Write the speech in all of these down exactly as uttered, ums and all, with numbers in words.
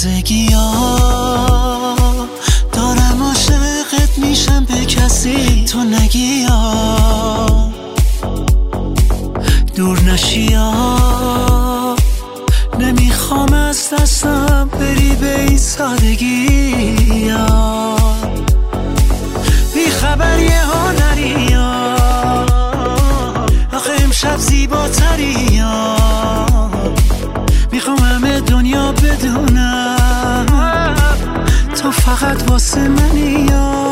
تازگی ها دارم عاشقت میشم به کسی تو نگی ها دور نشی ها نمیخوام از دستم بری به این سادگی ها بی خبری ها نری ها آخه امشب زیباتری ها میخوام همه دنیا بدونم تو فقط واسه منی ها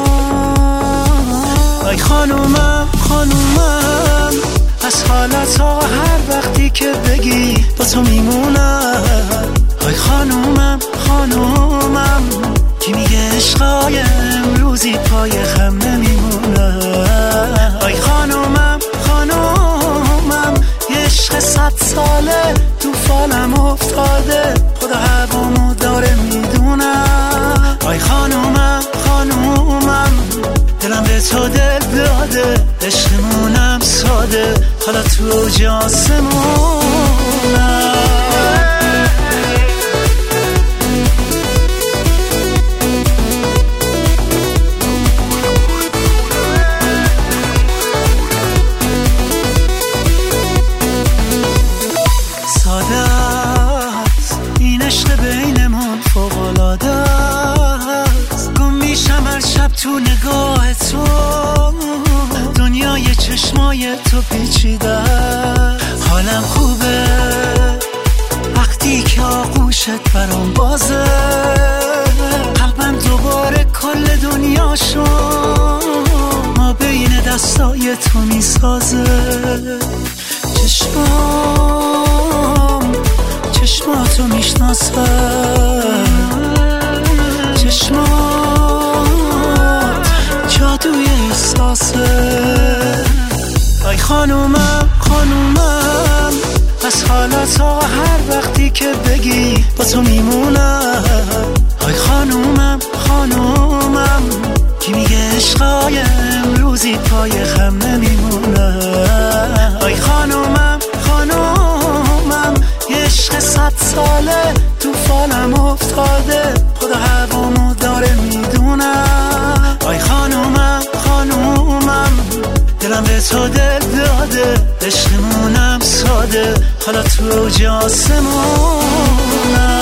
ای خانومم خانومم از حالت ها هر وقتی که بگی با تو میمونم ای خانومم خانومم کی میگه عشقای امروزی پای خم نمیمونم ای خانومم خانومم یه عشق صد ساله تو فالم افتاده خدا هوامو داره میدونم ای خانومم خانومم دلم به تو دل داده عشقمونم ساده حالا تو جاسمونم تو نگاه تو دنیای چشمای تو پیچیده حالم خوبه وقتی که آغوشت برام بازه قلبم دوباره کل دنیاشو ما بین دستای تو میسازه چشمام چشماتو میشناسه چشمام جادوی احساسه ای خانومم خانومم از حالت ها هر وقتی که بگی با تو میمونم ای خانومم خانومم کی میگه عشقای امروزی پای خم نمیمونم ای خانومم خانومم یه عشق صد ساله تو فالم افتاده خدا هوامو داره میدونم ای خانومم خانومم دلم به تو دل داده عشقمونم ساده حالا تو جاسمونم